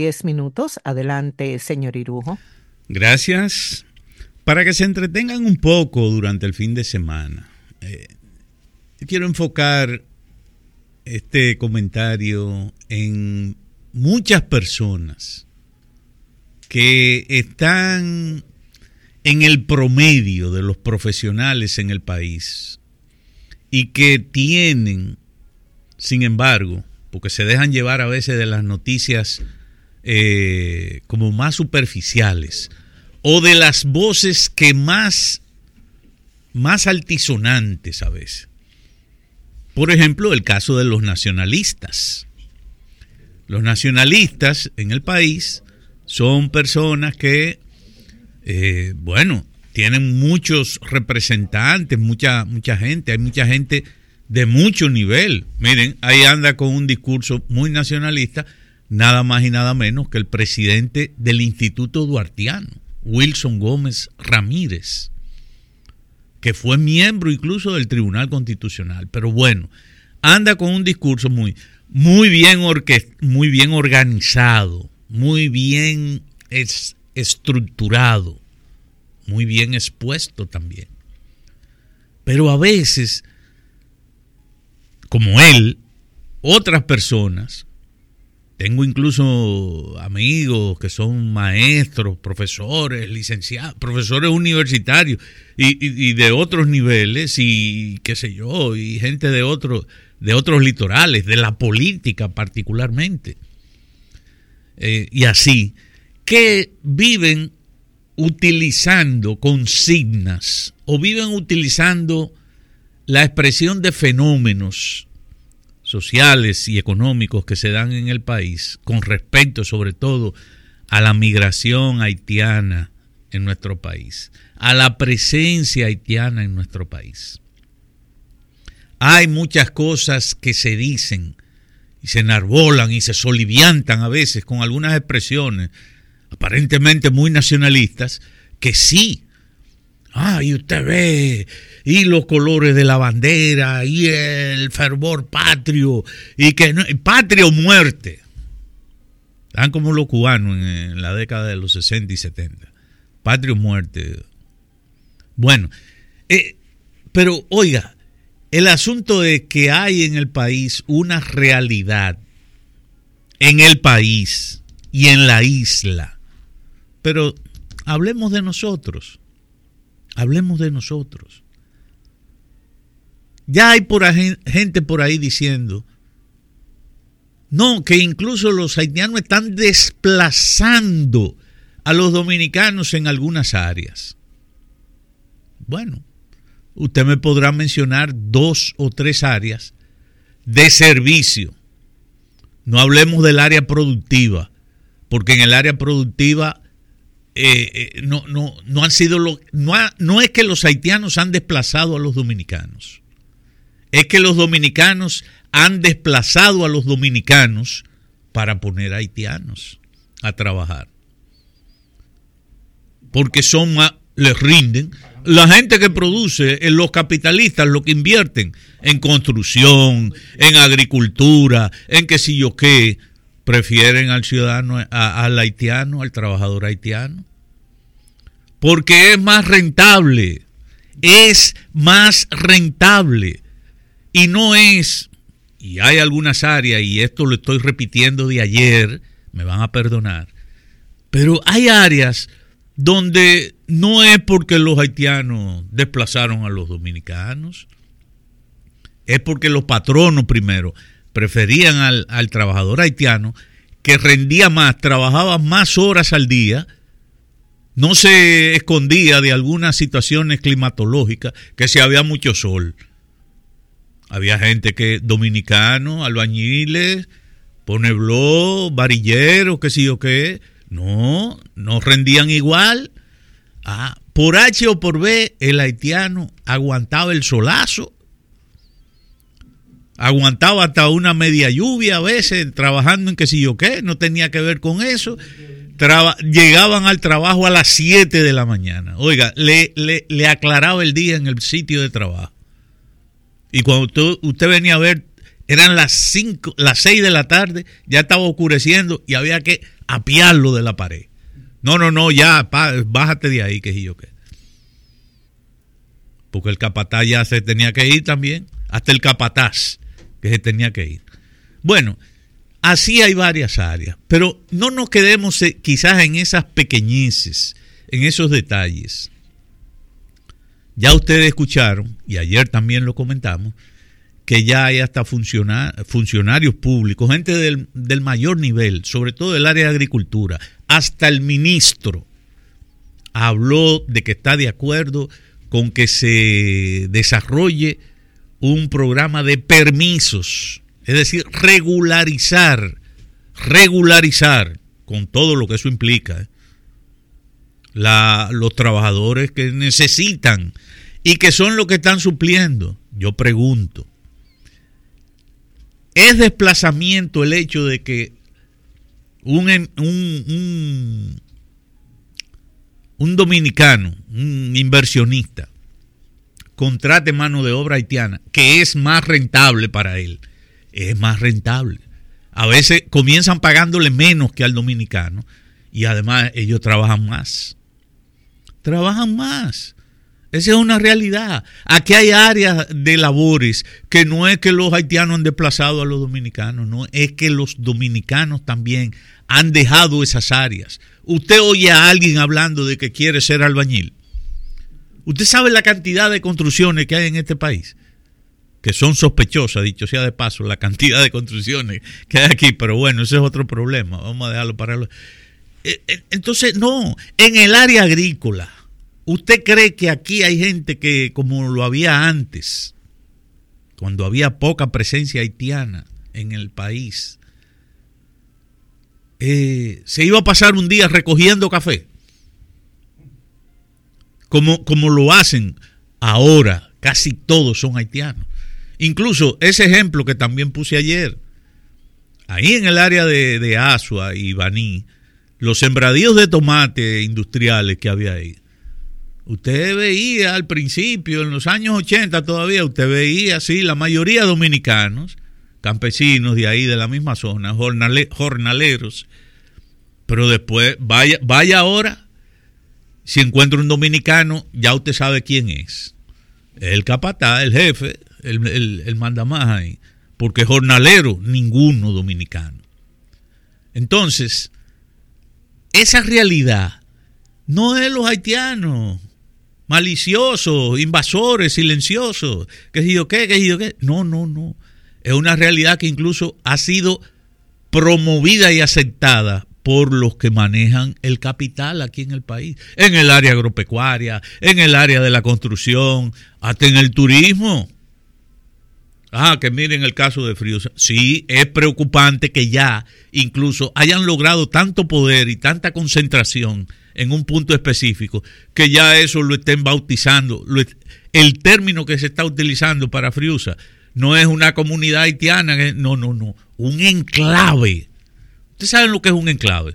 10 minutos. Adelante, señor Irujo. Gracias. Para que se entretengan un poco durante el fin de semana, quiero enfocar este comentario en muchas personas que están en el promedio de los profesionales en el país y que tienen, sin embargo, porque se dejan llevar a veces de las noticias como más superficiales o de las voces que más altisonantes a veces. Por ejemplo, el caso de los nacionalistas. Los nacionalistas en el país son personas que, tienen muchos representantes, mucha gente, hay mucha gente de mucho nivel. Miren, ahí anda con un discurso muy nacionalista, nada más y nada menos que el presidente del Instituto Duartiano, Wilson Gómez Ramírez, que fue miembro incluso del Tribunal Constitucional. Pero bueno, anda con un discurso muy bien organizado, muy bien estructurado, muy bien expuesto también. Pero a veces, como él, otras personas, tengo incluso amigos que son maestros, profesores, licenciados, profesores universitarios y de otros niveles y qué sé yo, y gente de otros litorales, de la política particularmente, y así, que viven utilizando consignas o viven utilizando la expresión de fenómenos sociales y económicos que se dan en el país con respecto sobre todo a la migración haitiana en nuestro país, a la presencia haitiana en nuestro país. Hay muchas cosas que se dicen y se enarbolan y se soliviantan a veces con algunas expresiones aparentemente muy nacionalistas que sí. Y usted ve, y los colores de la bandera, y el fervor patrio, y que no, patria o muerte. Están como los cubanos en la década de los 60 y 70. Patria o muerte. Bueno, pero oiga, el asunto es que hay en el país una realidad, en el país y en la isla. Pero hablemos de nosotros. Hablemos de nosotros. Ya hay gente por ahí diciendo, no, que incluso los haitianos están desplazando a los dominicanos en algunas áreas. Bueno, usted me podrá mencionar 2 o 3 áreas de servicio. No hablemos del área productiva, porque en el área productiva no han sido no es que los haitianos han desplazado a los dominicanos, es que los dominicanos han desplazado a los dominicanos para poner haitianos a trabajar, porque les rinden. La gente que produce, los capitalistas, los que invierten en construcción, en agricultura, en qué sé yo qué, prefieren al ciudadano, al haitiano, al trabajador haitiano, porque es más rentable, y no es, y hay algunas áreas, y esto lo estoy repitiendo de ayer, me van a perdonar, pero hay áreas donde no es porque los haitianos desplazaron a los dominicanos, es porque los patronos primero preferían al trabajador haitiano, que rendía más, trabajaba más horas al día, no se escondía de algunas situaciones climatológicas, que si había mucho sol. Había gente dominicanos, albañiles, ponebló, varilleros, qué sé yo qué, no rendían igual. Por H o por B, el haitiano aguantaba el solazo, aguantaba hasta una media lluvia a veces, trabajando en qué sé yo qué, no tenía que ver con eso. Llegaban al trabajo a las 7 de la mañana. Oiga, le aclaraba el día en el sitio de trabajo. Y cuando usted venía a ver, Eran las 6 de la tarde, ya estaba oscureciendo y había que apiarlo de la pared. No, ya, bájate de ahí, que yo qué. Porque el capataz ya se tenía que ir también, hasta el capataz que se tenía que ir. Bueno, así hay varias áreas, pero no nos quedemos quizás en esas pequeñeces, en esos detalles. Ya ustedes escucharon, y ayer también lo comentamos, que ya hay hasta funcionarios públicos, gente del mayor nivel, sobre todo del área de agricultura, hasta el ministro habló de que está de acuerdo con que se desarrolle un programa de permisos, es decir, regularizar con todo lo que eso implica, los trabajadores que necesitan y que son los que están supliendo. Yo pregunto, ¿es desplazamiento el hecho de que un dominicano, un inversionista, contrate mano de obra haitiana, que es más rentable para él? Es más rentable. A veces comienzan pagándole menos que al dominicano y además ellos trabajan más. Esa es una realidad. Aquí hay áreas de labores que no es que los haitianos han desplazado a los dominicanos, no, es que los dominicanos también han dejado esas áreas. Usted oye a alguien hablando de que quiere ser albañil. Usted sabe la cantidad de construcciones que hay en este país, que son sospechosas, dicho sea de paso, la cantidad de construcciones que hay aquí, pero bueno, ese es otro problema, vamos a dejarlo para... Entonces, no, en el área agrícola, ¿usted cree que aquí hay gente que, como lo había antes, cuando había poca presencia haitiana en el país, se iba a pasar un día recogiendo café? Como lo hacen ahora, casi todos son haitianos. Incluso ese ejemplo que también puse ayer, ahí en el área de Asua y Baní, los sembradíos de tomate industriales que había ahí, usted veía al principio, en los años 80 todavía, usted veía, sí, la mayoría dominicanos, campesinos de ahí, de la misma zona, jornaleros, pero después, vaya ahora, si encuentra un dominicano, ya usted sabe quién es. El capataz, el jefe, el mandamás ahí, porque jornalero, ninguno dominicano. Entonces, esa realidad no es los haitianos maliciosos, invasores, silenciosos, que si yo qué. No. Es una realidad que incluso ha sido promovida y aceptada por los que manejan el capital aquí en el país, en el área agropecuaria, en el área de la construcción, hasta en el turismo. Que miren el caso de Friusa. Sí, es preocupante que ya incluso hayan logrado tanto poder y tanta concentración en un punto específico, que ya eso lo estén bautizando. El término que se está utilizando para Friusa no es una comunidad haitiana, no, un enclave. ¿Ustedes saben lo que es un enclave?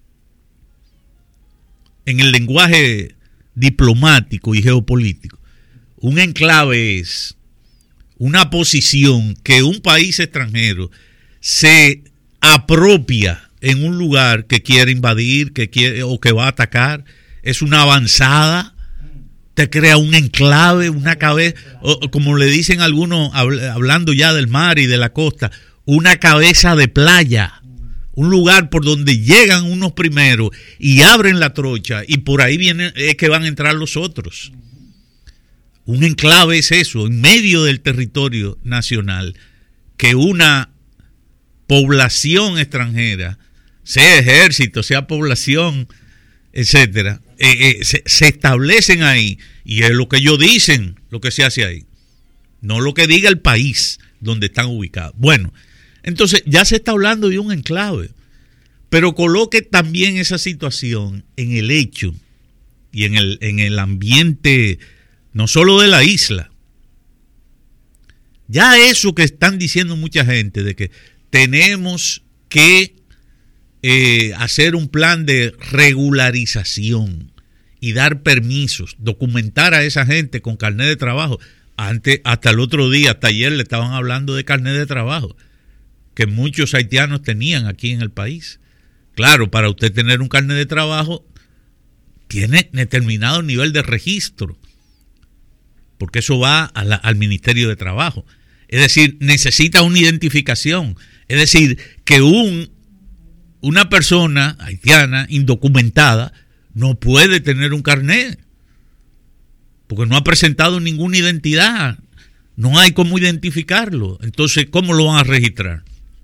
En el lenguaje diplomático y geopolítico, un enclave es una posición que un país extranjero se apropia en un lugar que quiere invadir, que quiere o que va a atacar. Es una avanzada. Te crea un enclave, una cabeza, o como le dicen algunos, hablando ya del mar y de la costa, una cabeza de playa. Un lugar por donde llegan unos primeros y abren la trocha y por ahí vienen, es que van a entrar los otros. Un enclave es eso, en medio del territorio nacional, que una población extranjera, sea ejército, sea población, etcétera, se establecen ahí, y es lo que ellos dicen, lo que se hace ahí, no lo que diga el país donde están ubicados. Bueno, entonces ya se está hablando de un enclave, pero coloque también esa situación en el hecho y en el ambiente, no solo de la isla. Ya eso que están diciendo mucha gente, de que tenemos que hacer un plan de regularización y dar permisos, documentar a esa gente con carnet de trabajo, Antes, hasta el otro día, hasta ayer le estaban hablando de carnet de trabajo que muchos haitianos tenían aquí en el país. Claro, para usted tener un carnet de trabajo tiene determinado nivel de registro, porque eso va al Ministerio de Trabajo. Es decir, necesita una identificación. Es decir, que una persona haitiana indocumentada no puede tener un carnet, porque no ha presentado ninguna identidad. No hay cómo identificarlo. Entonces, ¿cómo lo van a registrar?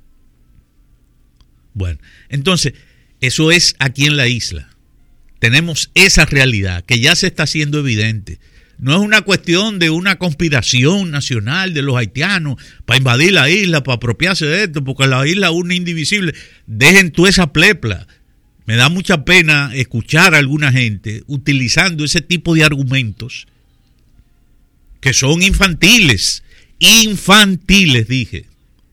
Bueno, entonces, eso es aquí en la isla. Tenemos esa realidad que ya se está haciendo evidente. No es una cuestión de una conspiración nacional de los haitianos para invadir la isla, para apropiarse de esto, porque la isla es una indivisible. Dejen toda esa plepla. Me da mucha pena escuchar a alguna gente utilizando ese tipo de argumentos que son infantiles. Infantiles, dije.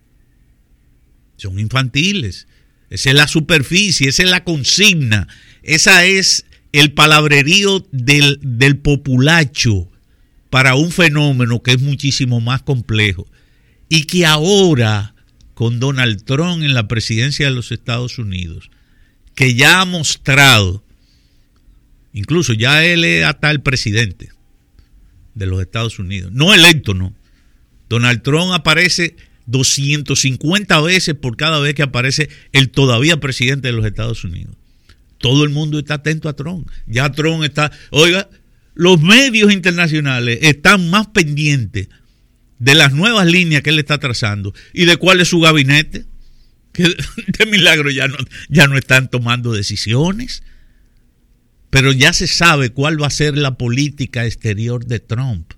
Son infantiles. Esa es la superficie, esa es la consigna, esa es el palabrerío del populacho para un fenómeno que es muchísimo más complejo y que ahora, con Donald Trump en la presidencia de los Estados Unidos, que ya ha mostrado, incluso ya él es hasta el presidente de los Estados Unidos, no electo, no. Donald Trump aparece 250 veces por cada vez que aparece el todavía presidente de los Estados Unidos. Todo el mundo está atento a Trump. Ya Trump está... Oiga, los medios internacionales están más pendientes de las nuevas líneas que él está trazando y de cuál es su gabinete, que de milagro ya no están tomando decisiones. Pero ya se sabe cuál va a ser la política exterior de Trump.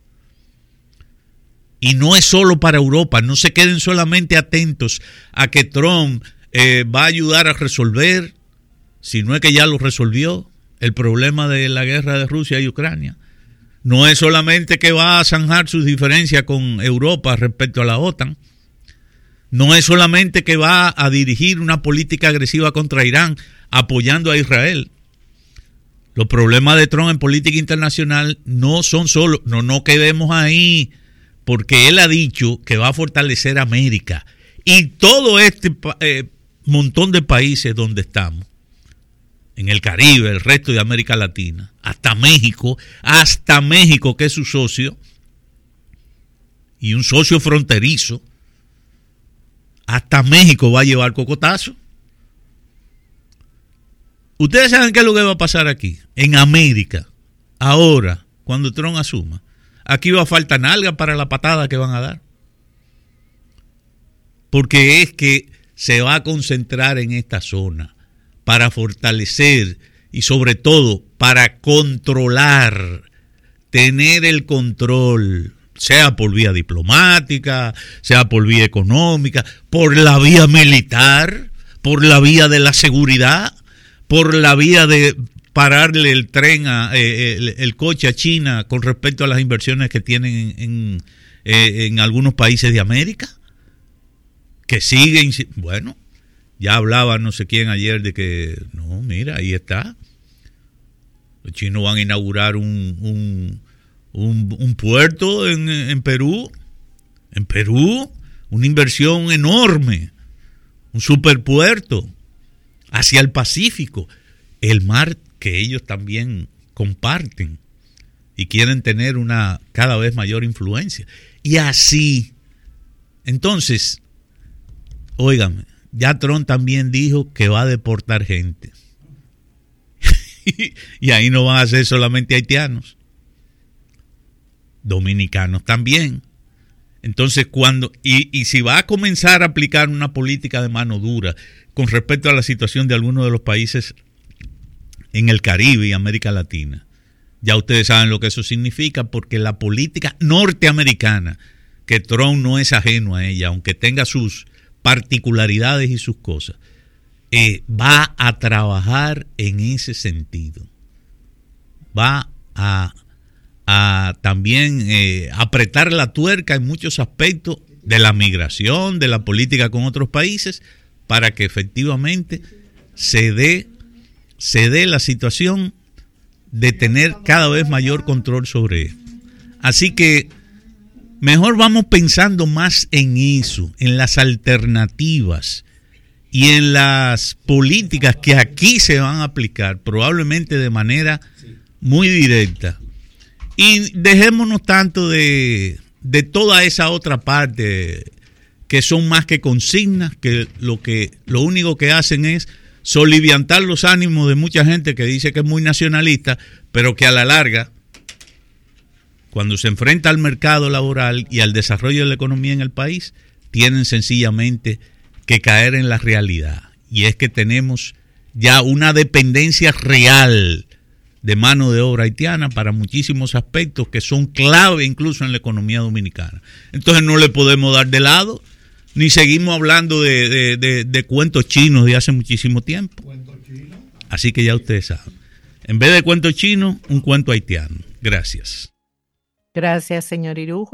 Y no es solo para Europa, no se queden solamente atentos a que Trump va a ayudar a resolver, si no es que ya lo resolvió, el problema de la guerra de Rusia y Ucrania. No es solamente que va a zanjar sus diferencias con Europa respecto a la OTAN. No es solamente que va a dirigir una política agresiva contra Irán apoyando a Israel. Los problemas de Trump en política internacional no son solo, no quedemos ahí, porque él ha dicho que va a fortalecer América y todo este montón de países donde estamos, en el Caribe, el resto de América Latina, hasta México, que es su socio y un socio fronterizo, hasta México va a llevar cocotazo. Ustedes saben qué es lo que va a pasar aquí, en América, ahora, cuando Trump asuma. Aquí va a faltar nalga para la patada que van a dar. Porque es que se va a concentrar en esta zona para fortalecer y sobre todo para controlar, tener el control, sea por vía diplomática, sea por vía económica, por la vía militar, por la vía de la seguridad, por la vía de pararle el tren, el coche a China con respecto a las inversiones que tienen en algunos países de América, que siguen, bueno, ya hablaba no sé quién ayer de que, no, mira, ahí está, los chinos van a inaugurar un puerto en Perú, una inversión enorme, un superpuerto hacia el Pacífico, el mar que ellos también comparten y quieren tener una cada vez mayor influencia. Y así, entonces, óigame, ya Trump también dijo que va a deportar gente. Y ahí no van a ser solamente haitianos, dominicanos también. Entonces, y si va a comenzar a aplicar una política de mano dura con respecto a la situación de algunos de los países en el Caribe y América Latina, ya ustedes saben lo que eso significa, porque la política norteamericana, que Trump no es ajeno a ella, aunque tenga sus particularidades y sus cosas, va a trabajar en ese sentido. Va a también apretar la tuerca en muchos aspectos de la migración, de la política con otros países, para que efectivamente se dé la situación de tener cada vez mayor control sobre esto. Así que Mejor vamos pensando más en eso, en las alternativas y en las políticas que aquí se van a aplicar, probablemente de manera muy directa. Y dejémonos tanto de toda esa otra parte que son más que consignas, que lo único que hacen es soliviantar los ánimos de mucha gente que dice que es muy nacionalista, pero que a la larga, cuando se enfrenta al mercado laboral y al desarrollo de la economía en el país, tienen sencillamente que caer en la realidad. Y es que tenemos ya una dependencia real de mano de obra haitiana para muchísimos aspectos que son clave incluso en la economía dominicana. Entonces no le podemos dar de lado, ni seguimos hablando de cuentos chinos de hace muchísimo tiempo. Así que ya ustedes saben. En vez de cuento chino, un cuento haitiano. Gracias. Gracias, señor Irujo.